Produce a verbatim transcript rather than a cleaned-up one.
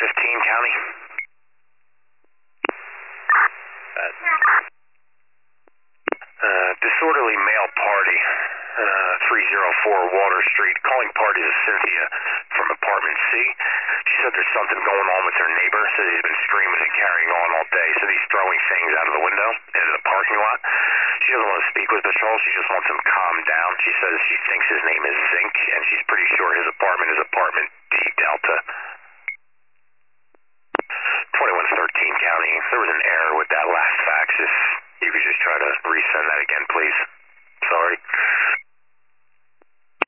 fifteen County. Uh, disorderly male party, uh, three oh four Water Street. Calling party is Cynthia from apartment C. She said there's something going on with her neighbor. Says he's been screaming and carrying on all day. Said he's throwing things out of the window into the parking lot. She doesn't want to speak with patrol. She just wants him calmed down. She says she thinks his name is Zink, and she's pretty sure his apartment is apartment D Delta.